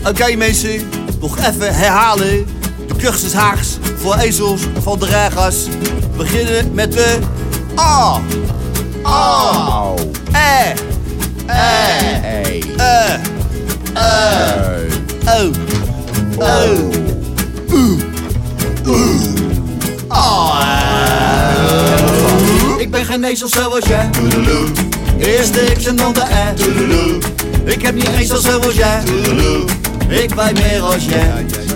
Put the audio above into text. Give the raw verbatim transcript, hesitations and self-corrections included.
Oké okay, mensen, nog even herhalen. De cursus Haags voor ezels van de regers. We beginnen met de A. A. E. E. E. E. O. O. U. U. A. Ik ben geen ezel zoals jij. Eerst de X en dan de E. Ik heb niet eens zo zoals jij. Ik weet meer als jij.